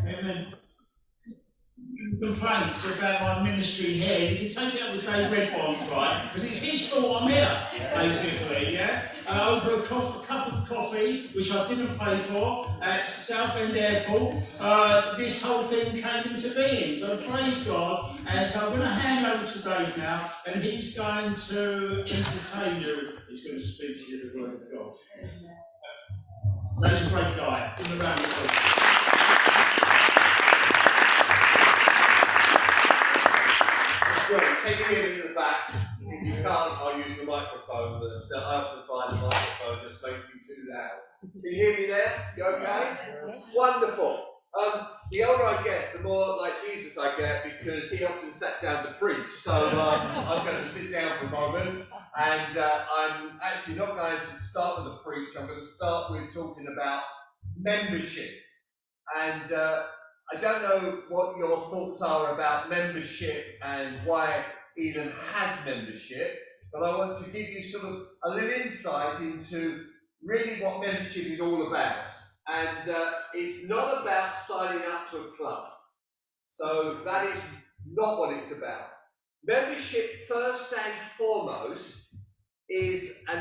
Amen. Complaints about my ministry here, you can take it up with Dave Redbond, right? Because it's his fault I'm here, basically, yeah? Over a cup of coffee, which I didn't pay for, at Southend Airport, this whole thing came into being. So praise God. And so I'm going to hand over to Dave now, and he's going to entertain you. He's going to speak to you the word of God. Dave's a great guy. Give him a round of applause. Great. Can you hear me at the back? If you can't, I'll use the microphone, but I often find the microphone just makes me too loud. Can you hear me there? You okay? Yes. Wonderful. The older I get, the more like Jesus I get, because he often sat down to preach. So I'm going to sit down for a moment, and I'm actually not going to start with a preach. I'm going to start with talking about membership. And I don't know what your thoughts are about membership and why Elim has membership, but I want to give you sort of a little insight into really what membership is all about. And it's not about signing up to a club. So that is not what it's about. Membership, first and foremost, is an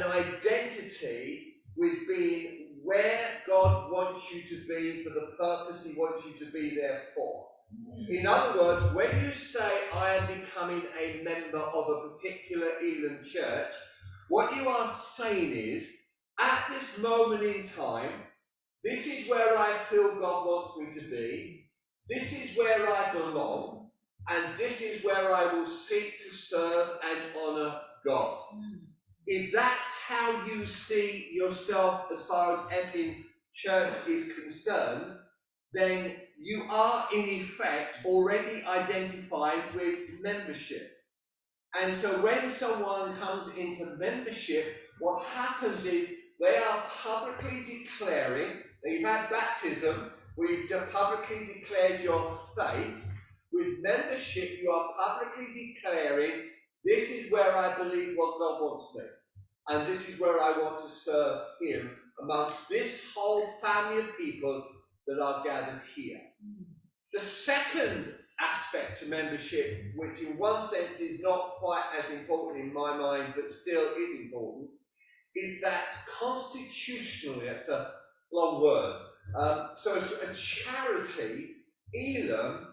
identity with being where God wants you to be for the purpose he wants you to be there for. In other words, when you say, I am becoming a member of a particular Elim church, what you are saying is, at this moment in time, this is where I feel God wants me to be, this is where I belong, and this is where I will seek to serve and honour God. If that's how you see yourself as far as Elim Church is concerned, then you are in effect already identified with membership. And so when someone comes into membership, what happens is they are publicly declaring, they've had baptism, we've publicly declared your faith. With membership, you are publicly declaring, this is where I believe what God wants me. And this is where I want to serve him amongst this whole family of people that are gathered here. The second aspect to membership, which in one sense is not quite as important in my mind, but still is important, is that constitutionally, that's a long word. So as a charity, Elim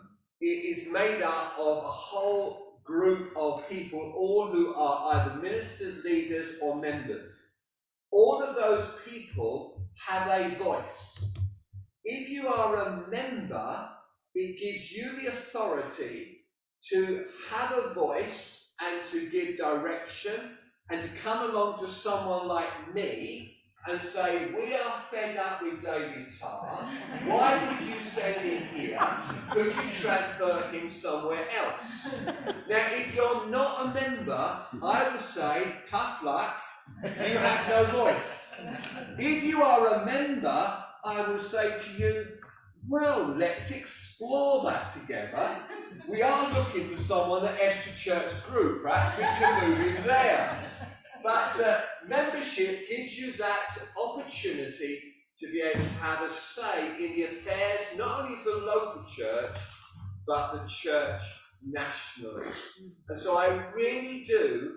is made up of a whole group of people, all who are either ministers, leaders, or members. All of those people have a voice. If you are a member, it gives you the authority to have a voice and to give direction and to come along to someone like me and say, we are fed up with David Tarr. Why did you send him here? Could you transfer him somewhere else? Now, if you're not a member, I would say, tough luck, you have no voice. If you are a member, I will say to you, well, let's explore that together. We are looking for someone at Esther Church Group. Perhaps we can move him there. But membership gives you that opportunity to be able to have a say in the affairs, not only of the local church, but the church nationally. And so I really do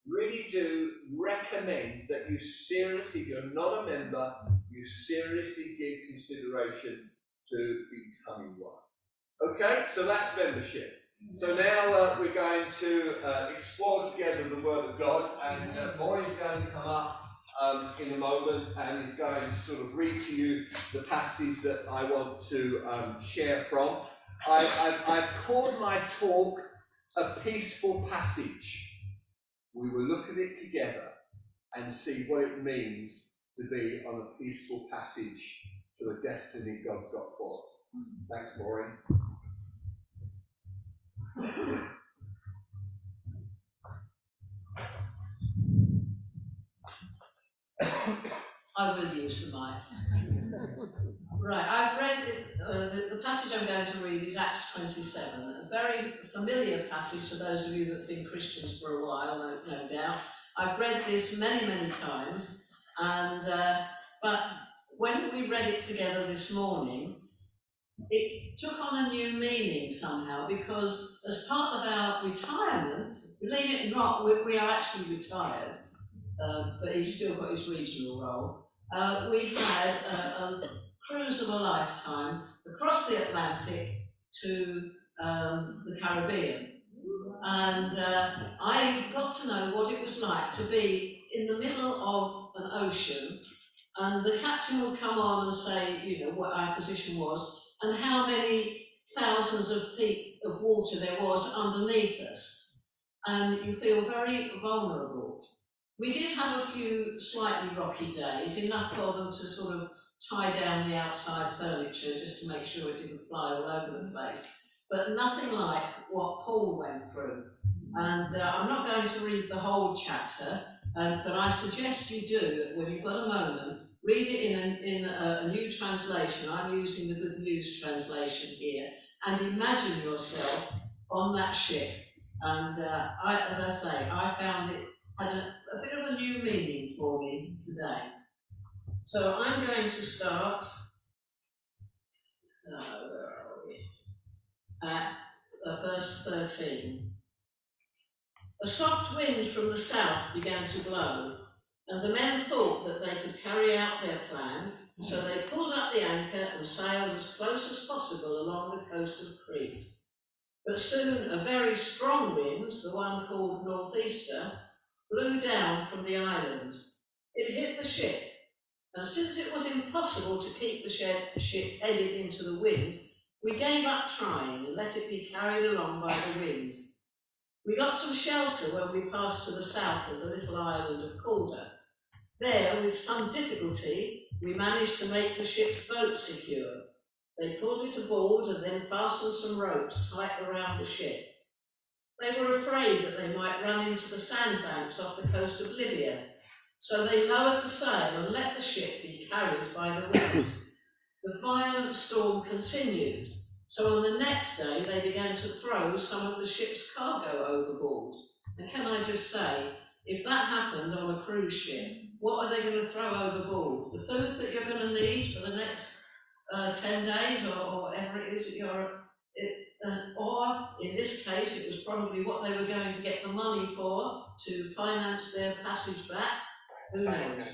recommend that you seriously, if you're not a member, you seriously give consideration to becoming one. Okay, so that's membership. So now we're going to explore together the Word of God, and Maureen's going to come up in a moment and is going to sort of read to you the passage that I want to share from. I've called my talk A Peaceful Passage. We will look at it together and see what it means to be on a peaceful passage to a destiny God's got for us. Thanks, Maureen. I will use the mic. Right, I've read the passage I'm going to read is Acts 27, a very familiar passage to those of you that have been Christians for a while, no doubt. I've read this many, many times, and but when we read it together this morning, it took on a new meaning somehow, because as part of our retirement, believe it or not, we are actually retired, but he's still got his regional role. We had a cruise of a lifetime across the Atlantic to the Caribbean. And I got to know what it was like to be in the middle of an ocean, and the captain would come on and say, you know, what our position was and how many thousands of feet of water there was underneath us. And you feel very vulnerable. We did have a few slightly rocky days, enough for them to sort of tie down the outside furniture just to make sure it didn't fly all over the place. But nothing like what Paul went through. And I'm not going to read the whole chapter, but I suggest you do, when you've got a moment, read it in a new translation. I'm using the Good News translation here, and imagine yourself on that ship. And as I say, I found it had a bit of a new meaning for me today. So I'm going to start, where are we? At verse 13. A soft wind from the south began to blow, and the men thought that they could carry out their plan, so they pulled up the anchor and sailed as close as possible along the coast of Crete. But soon a very strong wind, the one called northeaster, blew down from the island. It hit the ship, and since it was impossible to keep the ship headed into the wind, we gave up trying and let it be carried along by the wind. We got some shelter when we passed to the south of the little island of Calda. There, with some difficulty, we managed to make the ship's boat secure. They pulled it aboard and then fastened some ropes tight around the ship. They were afraid that they might run into the sandbanks off the coast of Libya, so they lowered the sail and let the ship be carried by the wind. The violent storm continued, so on the next day they began to throw some of the ship's cargo overboard. And can I just say, if that happened on a cruise ship, what are they going to throw overboard? The food that you're going to need for the next 10 days or whatever it is that you're... or in this case, it was probably what they were going to get the money for to finance their passage back. Who knows?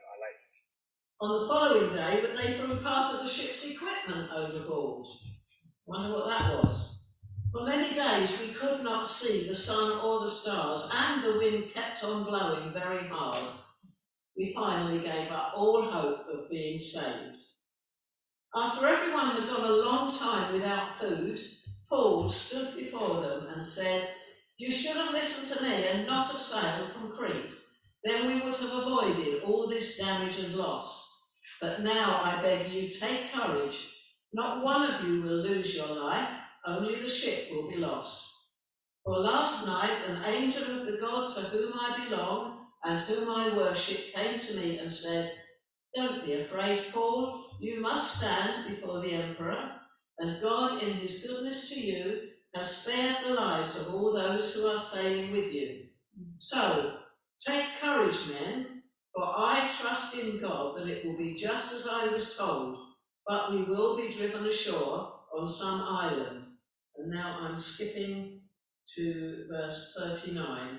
On the following day, but they threw part of the ship's equipment overboard. Wonder what that was. For many days we could not see the sun or the stars, and the wind kept on blowing very hard. We finally gave up all hope of being saved. After everyone had gone a long time without food, Paul stood before them and said, "You should have listened to me and not have sailed from Crete. Then we would have avoided all this damage and loss. But now I beg you, take courage. Not one of you will lose your life, only the ship will be lost. For last night an angel of the God to whom I belong and whom I worship came to me and said, 'Don't be afraid, Paul. You must stand before the emperor, and God in his goodness to you has spared the lives of all those who are sailing with you. So, take courage, men, for I trust in God that it will be just as I was told, but we will be driven ashore on some island.'" And now I'm skipping to verse 39.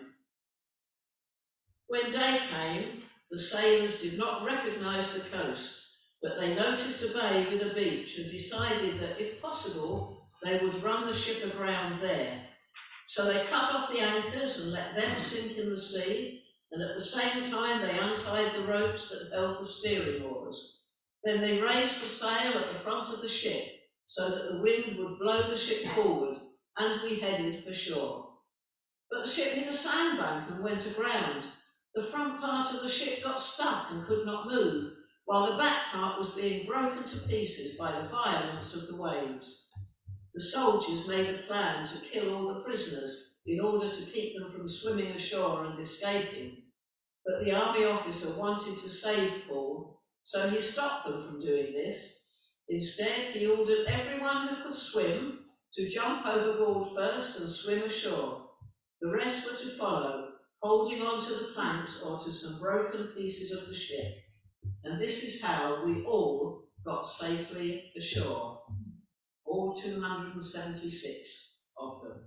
When day came, the sailors did not recognize the coast, but they noticed a bay with a beach and decided that if possible, they would run the ship aground there. So they cut off the anchors and let them sink in the sea, and at the same time they untied the ropes that held the steering oars. Then they raised the sail at the front of the ship, so that the wind would blow the ship forward, and we headed for shore. But the ship hit a sandbank and went aground. The front part of the ship got stuck and could not move, while the back part was being broken to pieces by the violence of the waves. The soldiers made a plan to kill all the prisoners in order to keep them from swimming ashore and escaping. But the army officer wanted to save Paul, so he stopped them from doing this. Instead, he ordered everyone who could swim to jump overboard first and swim ashore. The rest were to follow, holding on to the planks or to some broken pieces of the ship. And this is how we all got safely ashore. all 276 of them.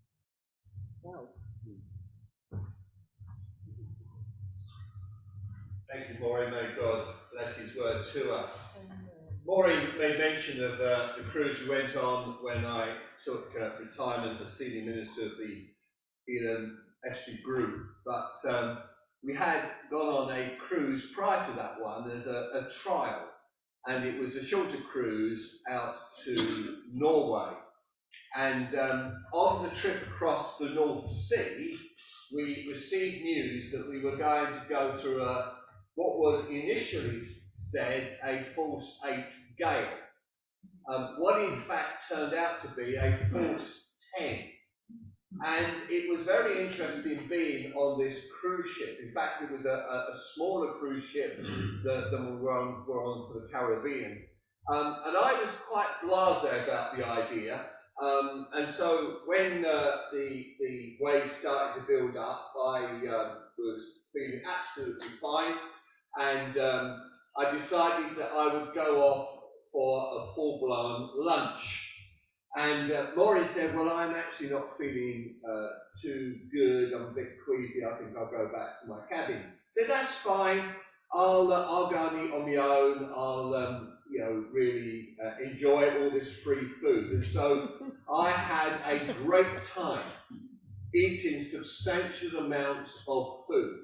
Thank you, Maureen. May God bless his word to us. Maureen made mention of the cruise we went on when I took retirement as senior minister of the Elam Estuary Group, but we had gone on a cruise prior to that one as a trial, and it was a shorter cruise out to Norway. And on the trip across the North Sea, we received news that we were going to go through what was initially said a force 8 gale. What in fact turned out to be a force 10. And it was very interesting being on this cruise ship. In fact, it was a smaller cruise ship than we were on for the Caribbean. And I was quite blasé about the idea. And so when the waves started to build up, I was feeling absolutely fine. And I decided that I would go off for a full-blown lunch. And Maureen said, well, I'm actually not feeling too good. I'm a bit queasy. I think I'll go back to my cabin. I said, that's fine. I'll go and eat on my own. I'll really enjoy all this free food. And so I had a great time eating substantial amounts of food.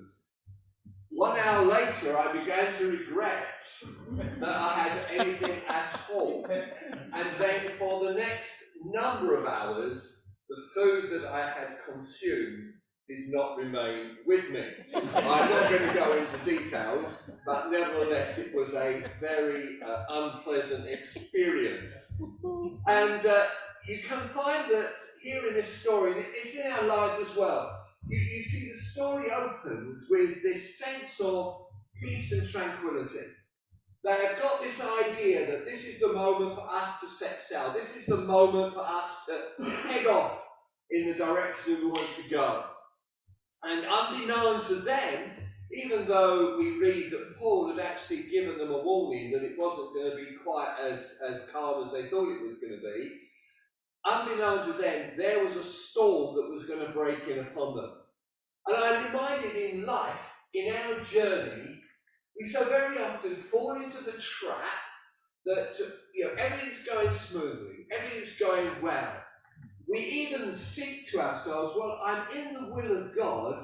1 hour later, I began to regret that I had anything at all. And then for the next number of hours, the food that I had consumed did not remain with me. I'm not going to go into details, but nevertheless, it was a very unpleasant experience. And you can find that here in this story, it's in our lives as well. You see, the story opens with this sense of peace and tranquility. They have got this idea that this is the moment for us to set sail. This is the moment for us to head off in the direction we want to go. And unbeknown to them, even though we read that Paul had actually given them a warning that it wasn't going to be quite as calm as they thought it was going to be, unbeknown to them, there was a storm that was going to break in upon them. And I'm reminded in life, in our journey, we so very often fall into the trap that everything's going smoothly, everything's going well. We even think to ourselves, well, I'm in the will of God,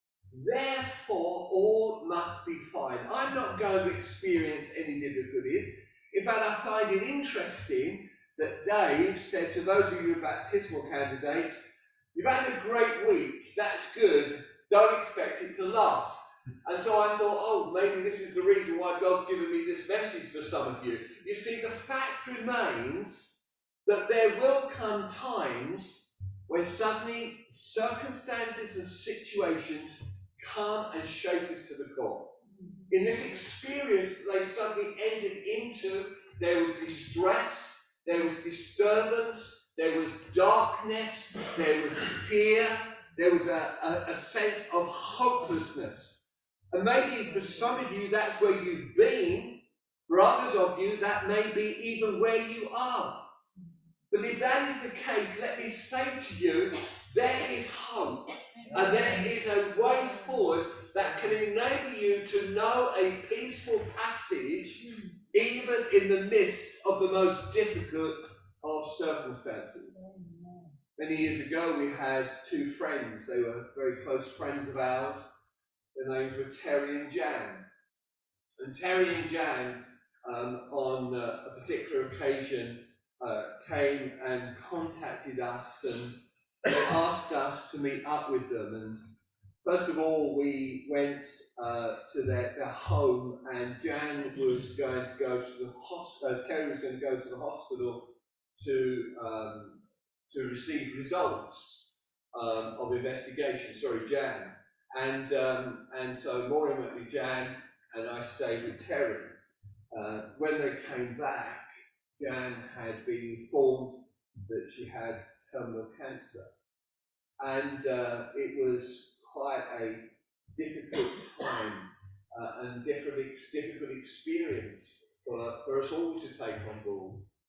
therefore all must be fine. I'm not going to experience any difficulties. In fact, I find it interesting that Dave said to those of you baptismal candidates, you've had a great week, that's good, don't expect it to last. And so I thought, oh, maybe this is the reason why God's given me this message for some of you. You see, the fact remains that there will come times when suddenly circumstances and situations come and shake us to the core. In this experience they suddenly entered into, there was distress, there was disturbance, there was darkness, there was fear, there was a sense of hopelessness. And maybe for some of you that's where you've been, for others of you that may be even where you are. But if that is the case, let me say to you, there is hope and there is a way forward that can enable you to know a peaceful passage even in the midst of the most difficult of circumstances. Many years ago we had two friends, they were very close friends of ours. Their names were Terry and Jan. And Terry and Jan, on a particular occasion, came and contacted us, and they asked us to meet up with them. And first of all, we went to their home, and Jan was going to go to the hospital. Terry was going to go to the hospital to receive results of investigation. Sorry, Jan. And so Maureen went with Jan, and I stayed with Terry. When they came back, Jan had been informed that she had terminal cancer. And it was quite a difficult time and difficult experience for us all to take on board.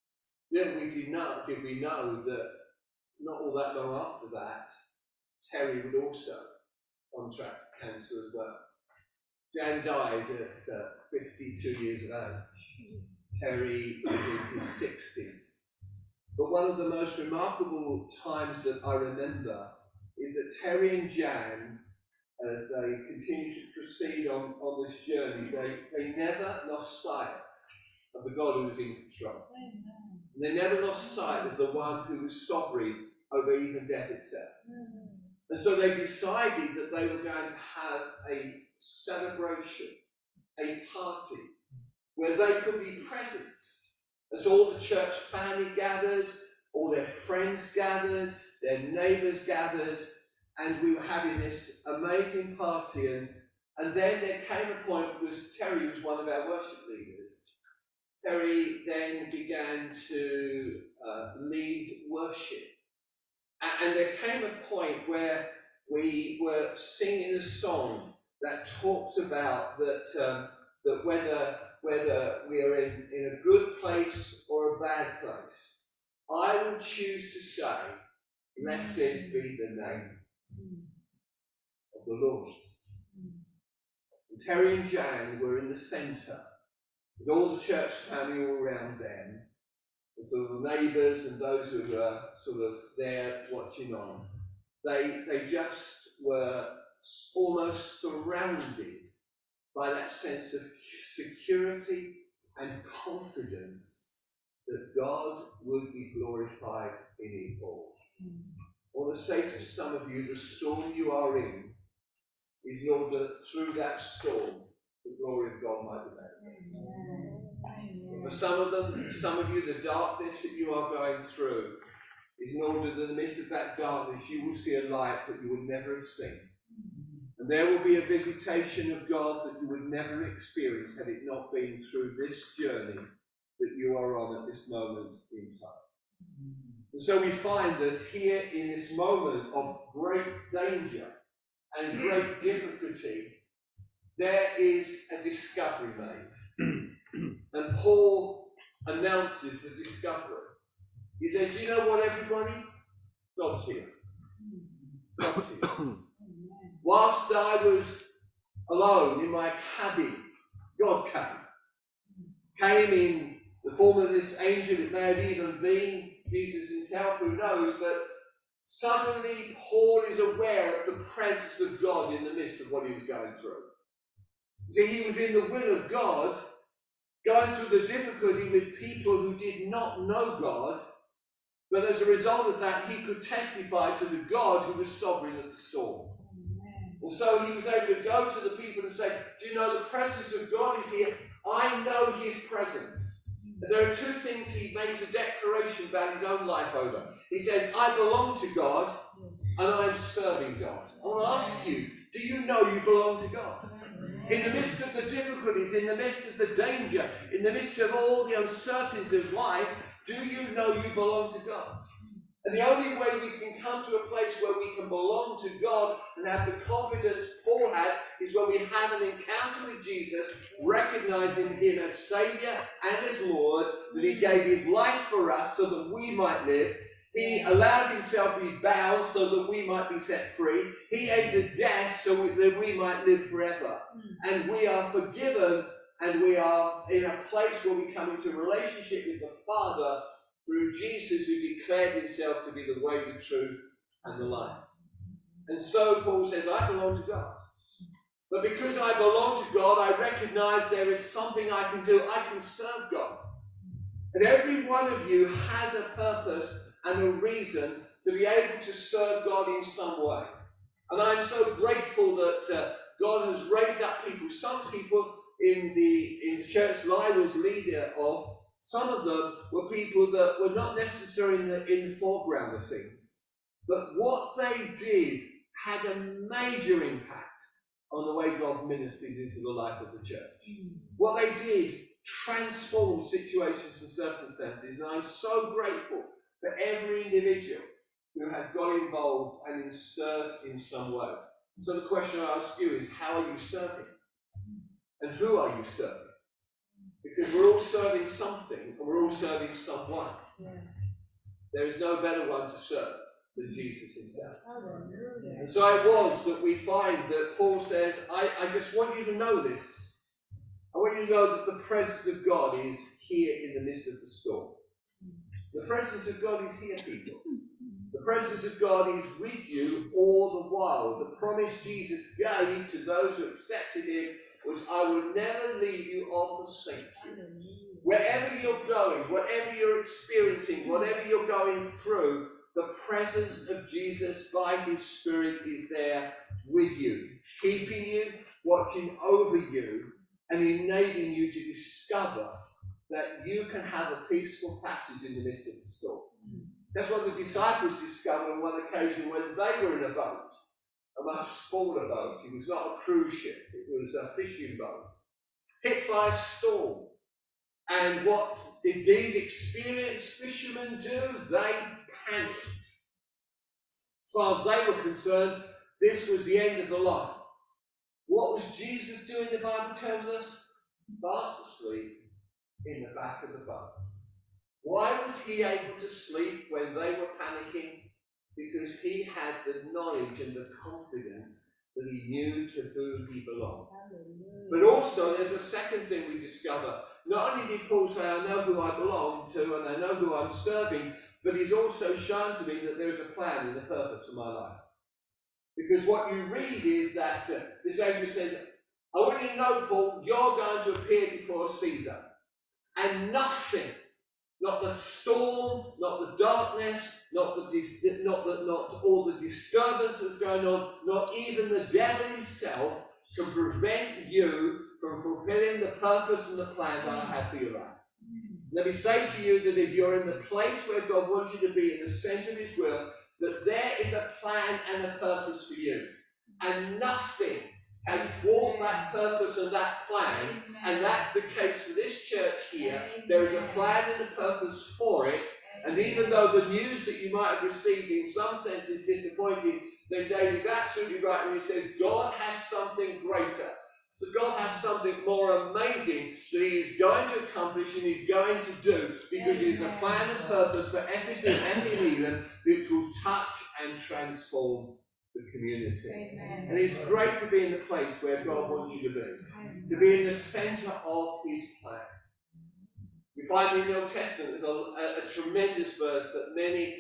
Little did we know that not all that long after that, Terry would also contract cancer as well. Jan died at 52 years of age. Terry was in his 60s. But one of the most remarkable times that I remember is that Terry and Jan, as they continued to proceed on this journey, they never lost sight of the God who was in control. And they never lost sight of the one who was sovereign over even death itself. And so they decided that they were going to have a celebration, a party, where they could be present. As all the church family gathered, all their friends gathered, their neighbours gathered, and we were having this amazing party. And then there came a point, because Terry was one of our worship leaders. Terry then began to lead worship. And there came a point where we were singing a song that talks about that whether we are in a good place or a bad place, I will choose to say, blessed be the name of the Lord. And Terry and Jan were in the centre, with all the church family all around them, and sort of neighbours and those who were sort of there watching on. They just were almost surrounded by that sense of security and confidence that God would be glorified in it all. I want to say to some of you, the storm you are in is in order through that storm the glory of God might be manifested. For some of you, the darkness that you are going through is in order that in the midst of that darkness you will see a light that you would never have seen. And there will be a visitation of God that you would never experience had it not been through this journey that you are on at this moment in time. And so we find that here in this moment of great danger and great difficulty, there is a discovery made. And Paul announces the discovery. He says, you know what, everybody? God's here. God's here. Whilst I was alone in my cabin, God came in the form of this angel. It may have even been Jesus himself, who knows, but suddenly Paul is aware of the presence of God in the midst of what he was going through. See, he was in the will of God, going through the difficulty with people who did not know God, but as a result of that, he could testify to the God who was sovereign of the storm. And so he was able to go to the people and say, do you know the presence of God is here? I know his presence. And there are two things he makes a declaration about his own life over. He says, I belong to God and I'm serving God. I want to ask you, do you know you belong to God? In the midst of the difficulties, in the midst of the danger, in the midst of all the uncertainties of life, do you know you belong to God? And the only way we can come to a place where we can belong to God and have the confidence Paul had is when we have an encounter with Jesus, recognizing him as Saviour and as Lord, that he gave his life for us so that we might live. He allowed himself to be bound so that we might be set free. He entered death so that we might live forever. And we are forgiven, and we are in a place where we come into a relationship with the Father through Jesus, who declared himself to be the way, the truth, and the life. And so Paul says, I belong to God. But because I belong to God, I recognize there is something I can do. I can serve God. And every one of you has a purpose and a reason to be able to serve God in some way. And I'm so grateful that God has raised up people, some people in the church that I was leader of. Some of them were people that were not necessarily in the foreground of things. But what they did had a major impact on the way God ministered into the life of the church. What they did transformed situations and circumstances. And I'm so grateful for every individual who has got involved and served in some way. So the question I ask you is, how are you serving? And who are you serving? Because we're all serving something, and we're all serving someone. There is no better one to serve than Jesus himself. And so it was that we find that Paul says, I just want you to know this. I want you to know that the presence of God is here in the midst of the storm. The presence of God is here, people. The presence of God is with you all the while. The promise Jesus gave to those who accepted him was, I will never leave you or forsake you. Wherever you're going, whatever you're experiencing, whatever you're going through, the presence of Jesus by his Spirit is there with you, keeping you, watching over you, and enabling you to discover that you can have a peaceful passage in the midst of the storm. That's what the disciples discovered on one occasion when they were in a boat, a much smaller boat. It was not a cruise ship, it was a fishing boat, hit by a storm. And what did these experienced fishermen do? They panicked. As far as they were concerned, this was the end of the line. What was Jesus doing, the Bible tells us? Fast asleep in the back of the boat. Why was he able to sleep when they were panicking? Because he had the knowledge and the confidence that he knew to whom he belonged. But also there's a second thing we discover. Not only did Paul say, I know who I belong to and I know who I'm serving, but he's also shown to me that there's a plan and a purpose for my life. Because what you read is that this angel says, I want you to know, Paul, you're going to appear before Caesar. And nothing, not the storm, not the darkness, not all the disturbance that's going on, not even the devil himself can prevent you from fulfilling the purpose and the plan that I have for your life. Let me say to you that if you're in the place where God wants you to be, in the centre of his will, that there is a plan and a purpose for you. And nothing can thwart that purpose and that plan. And that's the case for this church here. There is a plan and a purpose for it. And even though the news that you might have received in some sense is disappointing, then David's absolutely right when he says God has something greater. So God has something more amazing that he is going to accomplish and he's going to do, because he has a plan and purpose for everything and in England which will touch and transform the community. And it's great to be in the place where God wants you to be in the centre of his plan. We find in the Old Testament there's a tremendous verse that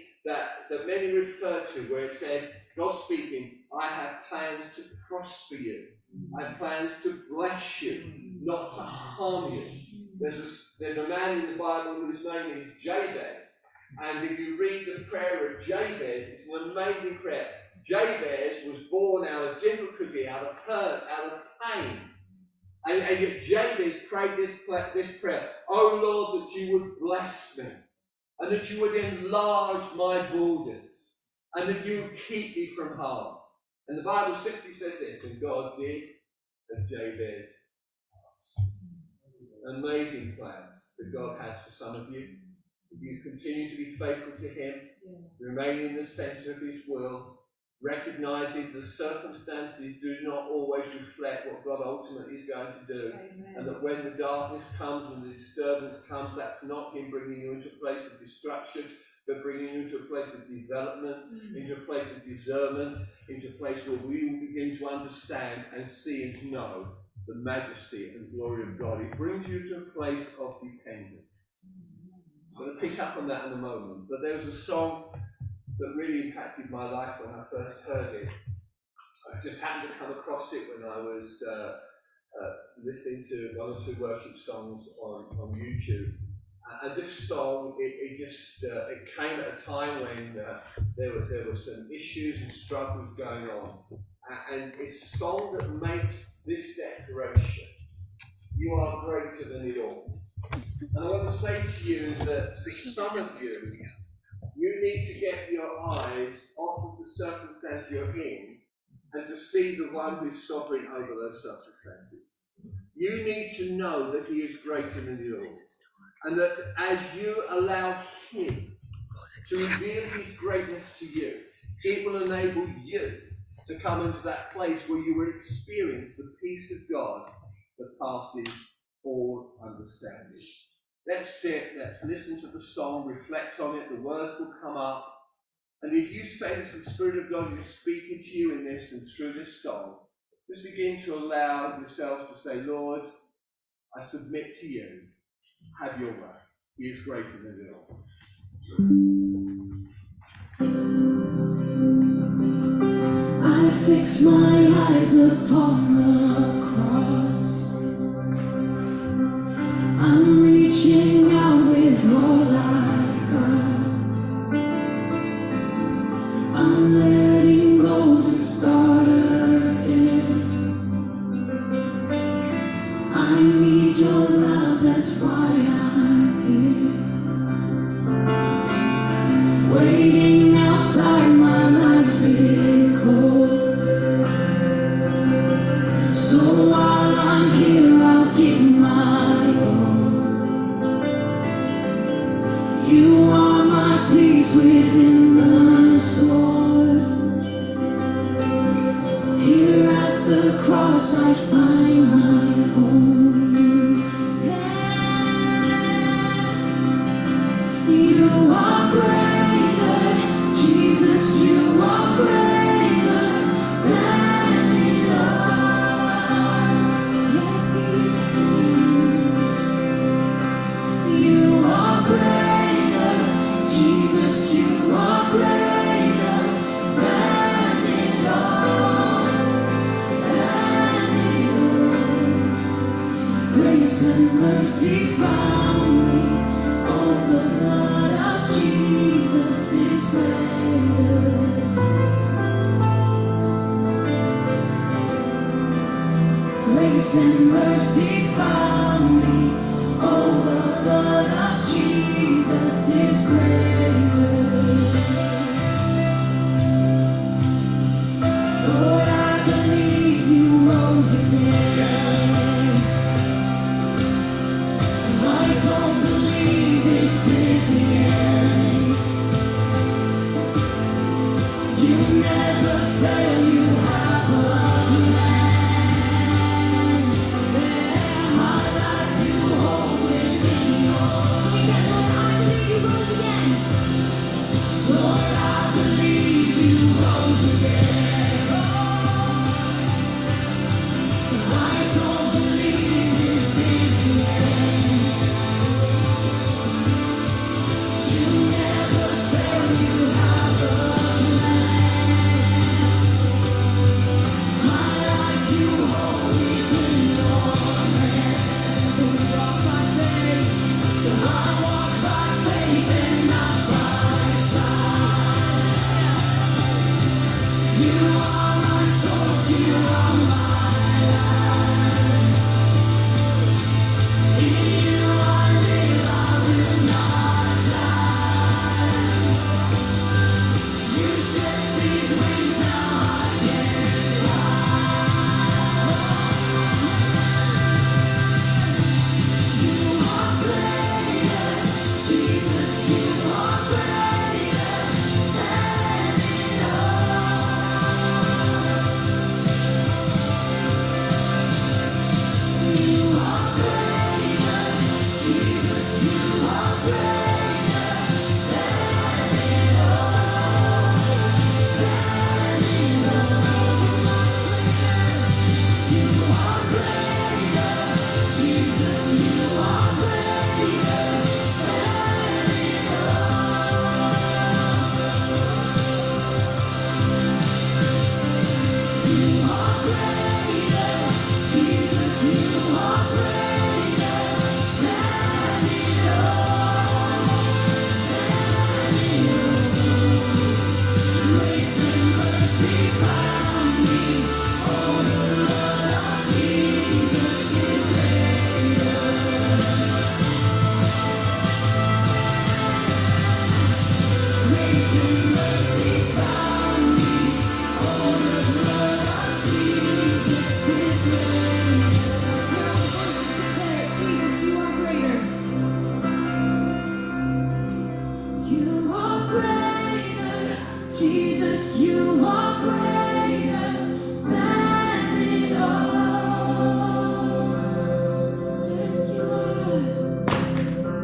many refer to, where it says, God speaking, I have plans to prosper you. I have plans to bless you, not to harm you. There's a man in the Bible whose name is Jabez. And if you read the prayer of Jabez, it's an amazing prayer. Jabez was born out of difficulty, out of hurt, out of pain. And yet Jabez prayed this prayer, oh Lord, that you would bless me, and that you would enlarge my borders, and that you would keep me from harm. And the Bible simply says this, and God did as Jabez asked. Amazing plans that God has for some of you. If you continue to be faithful to him, remain in the centre of his will, recognizing the circumstances do not always reflect what God ultimately is going to do. Amen. And that when the darkness comes and the disturbance comes, that's not him bringing you into a place of destruction, but bringing you into a place of development, into a place of discernment, into a place where we will begin to understand and see and to know the majesty and glory of God. It brings you to a place of dependence. I'm going to pick up on that in a moment, but there was a song that really impacted my life when I first heard it. I just happened to come across it when I was listening to one or two worship songs on YouTube. And this song, it came at a time when there were some issues and struggles going on. And it's a song that makes this declaration: you are greater than it all. And I want to say to you that for some of you, you need to get your eyes off of the circumstance you're in and to see the one who's sovereign over those circumstances. You need to know that he is greater than it all. And that as you allow him to reveal his greatness to you, it will enable you to come into that place where you will experience the peace of God that passes all understanding. Let's sit, let's listen to the song, reflect on it, the words will come up. And if you sense the Spirit of God is speaking to you in this and through this song, just begin to allow yourself to say, Lord, I submit to you. Have your way. He is greater than it all. I fix my eyes upon the cross. I'm reaching out with all I got. I'm letting go to start again. I need your love, that's why I'm here. Waiting outside my life it goes. So while I'm here, I'll give my all. You are my peace within the storm. Here at the cross I find my home. Yeah. You are greater, Jesus, you are greater than it all. Yes, He is. You are greater, Jesus, you are greater than it all, than it all. Grace and mercy found me. Oh, the blood of Jesus is greater. Grace and mercy found me. Oh, the blood of Jesus is greater. Lord, I believe you rose again. So I don't believe this is the end. You never fail, you have a plan. My life you hold within yours. So we get those, I believe you rose again. Lord, I believe you rose again. So I don't believe this is the end. You never fail, you have a plan. My life you hold within your hands. So we walk by faith. So I walk by faith and not by sight. You are my source, you are my life. In you I live, I will not die. You stretch these wings, now I can fly. You are greater, Jesus, you are greater than it all. You are greater, Jesus, you are greater than it all, than it all. You are greater, Jesus, you are greater than it all. You are greater, Jesus, you are greater than it all, than it all. Grace and mercy found me. Oh, the blood of Jesus is greater. Grace and mercy found me. Oh, the blood of Jesus is greater. Let's hear all the voices declare it. Jesus, you are greater. You are greater. Jesus, you are greater than it all. Yes, you are.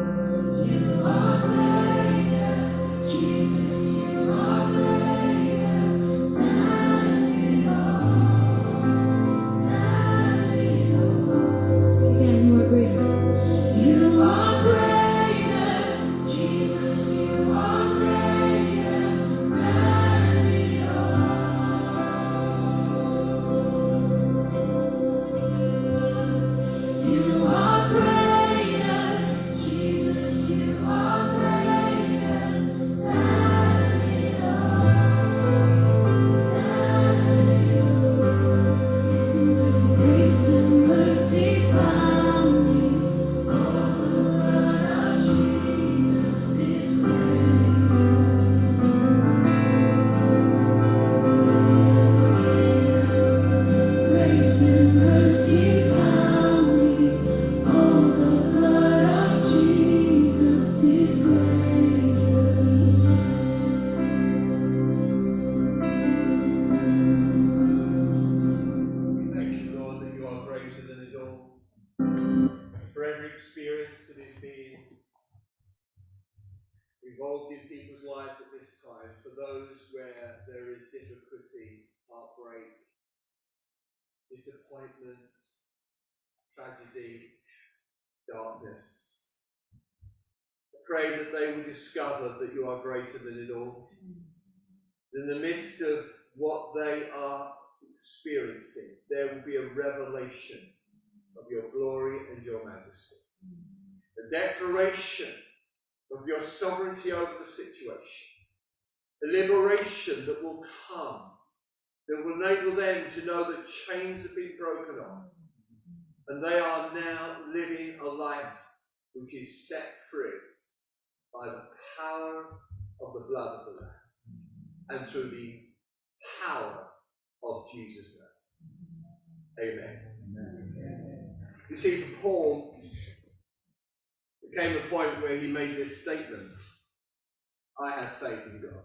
disappointment, tragedy, darkness. I pray that they will discover that you are greater than it all. In the midst of what they are experiencing, there will be a revelation of your glory and your majesty. A declaration of your sovereignty over the situation. A liberation that will come, that will enable them to know that chains have been broken off. And they are now living a life which is set free by the power of the blood of the Lamb and through the power of Jesus' name. Amen. Amen. You see, for Paul, there came a point where he made this statement: I have faith in God.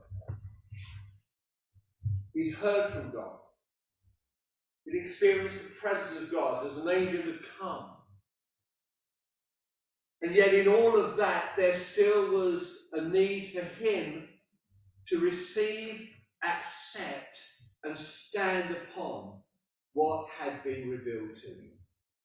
He'd heard from God. He'd experienced the presence of God as an angel had come. And yet in all of that, there still was a need for him to receive, accept, and stand upon what had been revealed to him.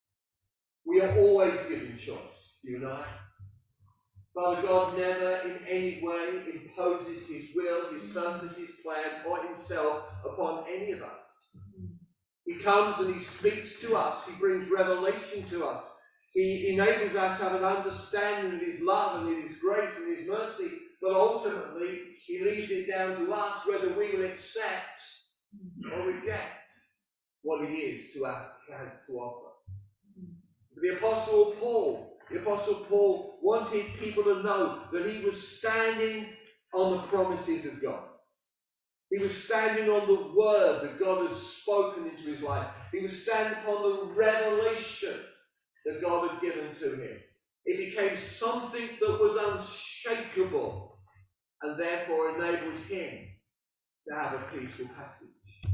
We are always given choice, you and I. Father God never in any way imposes his will, his purpose, his plan, or himself upon any of us. He comes and he speaks to us. He brings revelation to us. He enables us to have an understanding of his love and his grace and his mercy. But ultimately, he leaves it down to us whether we will accept or reject what it is he has to offer. The Apostle Paul wanted people to know that he was standing on the promises of God. He was standing on the word that God had spoken into his life. He was standing upon the revelation that God had given to him. It became something that was unshakable and therefore enabled him to have a peaceful passage.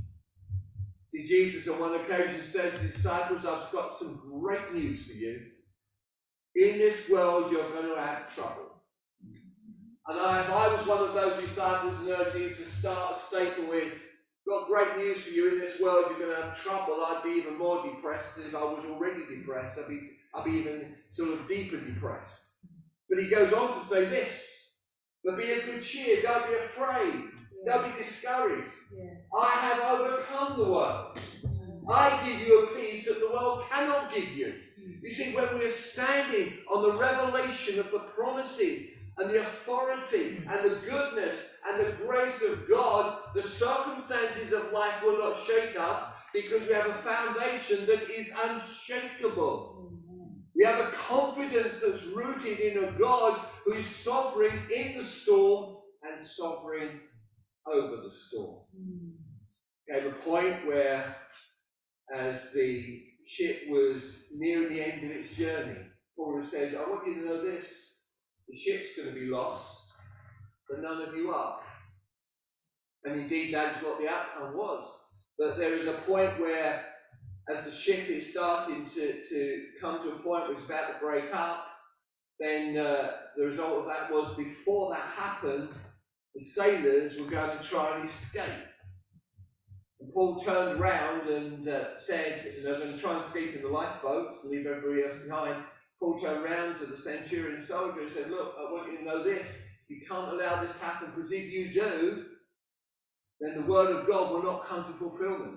See, Jesus on one occasion said to his disciples, I've got some great news for you. In this world you're going to have trouble. And if I was one of those disciples and heard Jesus start a statement with, got great news for you, in this world you're going to have trouble, I'd be even more depressed than if I was already depressed. I'd be even sort of deeper depressed. But he goes on to say this, but be of good cheer, don't be afraid, don't be discouraged. I have overcome the world. I give you a peace that the world cannot give you. You see, when we are standing on the revelation of the promises and the authority and the goodness and the grace of God, the circumstances of life will not shake us because we have a foundation that is unshakable. We have a confidence that's rooted in a God who is sovereign in the storm and sovereign over the storm. There came a point where, as the ship was nearing the end of its journey, Paul said, I want you to know this, the ship's going to be lost, but none of you are. And indeed that is what the outcome was. But there is a point where, as the ship is starting to come to a point where it's about to break up, then the result of that was, before that happened, the sailors were going to try and escape. And Paul turned around and said, they're going to try and escape in the lifeboats and leave everybody else behind. Paul turned around to the centurion soldier and said, look, I want you to know this. You can't allow this to happen, because if you do, then the word of God will not come to fulfillment.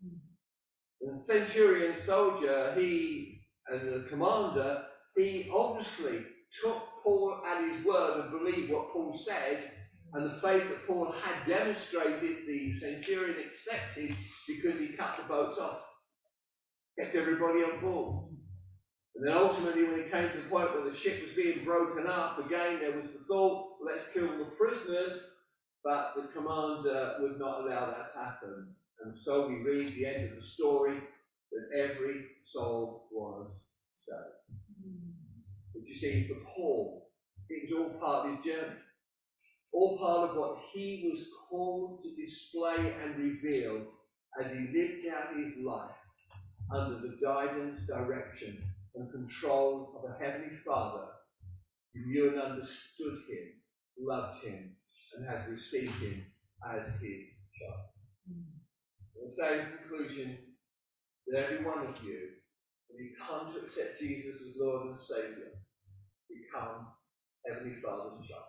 And the centurion soldier, and the commander, he obviously took Paul at his word and believed what Paul said, and the faith that Paul had demonstrated, the centurion accepted, because he cut the boats off, kept everybody on board. And then ultimately, when it came to the point where the ship was being broken up, again there was the thought, let's kill the prisoners, but the commander would not allow that to happen. And so we read the end of the story, that every soul was saved. But you see, for Paul, it was all part of his journey. All part of what he was called to display and reveal as he lived out his life under the guidance, direction, and control of a Heavenly Father who knew and understood him, loved him, and had received him as his child. So in conclusion, that every one of you, when you come to accept Jesus as Lord and Saviour, become Heavenly Father's child.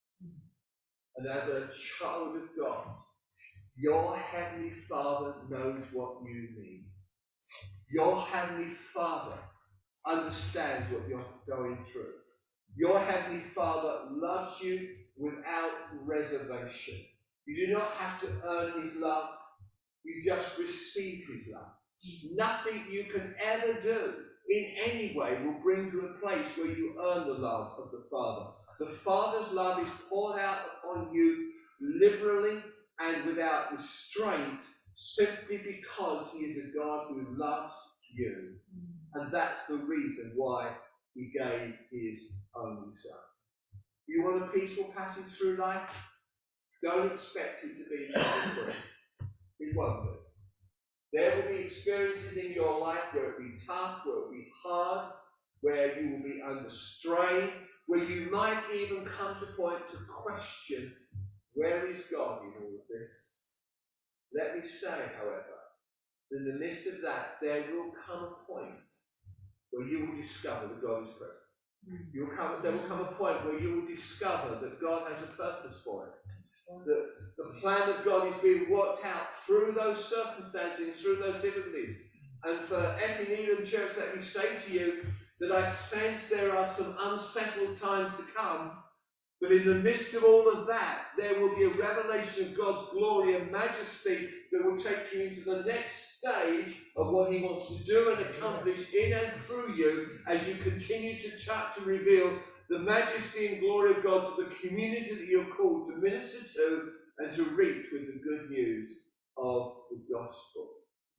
And as a child of God, your Heavenly Father knows what you need. Your Heavenly Father understands what you're going through. Your Heavenly Father loves you without reservation. You do not have to earn His love. You just receive His love. Nothing you can ever do in any way will bring to a place where you earn the love of the Father. The Father's love is poured out upon you liberally and without restraint, simply because He is a God who loves you. And that's the reason why He gave His only Son. You want a peaceful passage through life? Don't expect it to be free. It won't be. There will be experiences in your life where it will be tough, where it will be hard, where you will be under strain, where you might even come to a point to question, where is God in all of this? Let me say, however, in the midst of that, there will come a point where you will discover that God is present. There will come a point where you will discover that God has a purpose for it. That the plan of God is being worked out through those circumstances, through those difficulties. And for Epping Eden Church, let me say to you that I sense there are some unsettled times to come, but in the midst of all of that, there will be a revelation of God's glory and majesty that will take you into the next stage of what He wants to do and accomplish in and through you as you continue to touch and reveal the majesty and glory of God to the community that you're called to minister to and to reach with the good news of the gospel.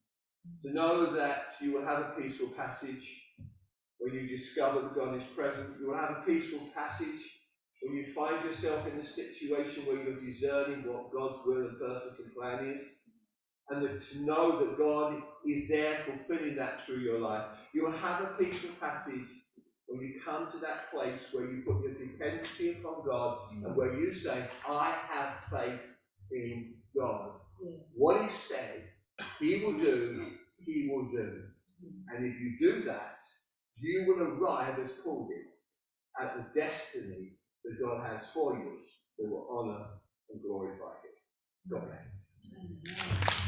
To know that you will have a peaceful passage when you discover that God is present. You will have a peaceful passage when you find yourself in a situation where you're discerning what God's will and purpose and plan is. And that to know that God is there fulfilling that through your life. You will have a peaceful passage when you come to that place where you put your dependency upon God and where you say, I have faith in God. What He said, He will do, He will do. And if you do that, you will arrive, as Paul did, at the destiny that God has for you that will honour and glorify Him. God bless.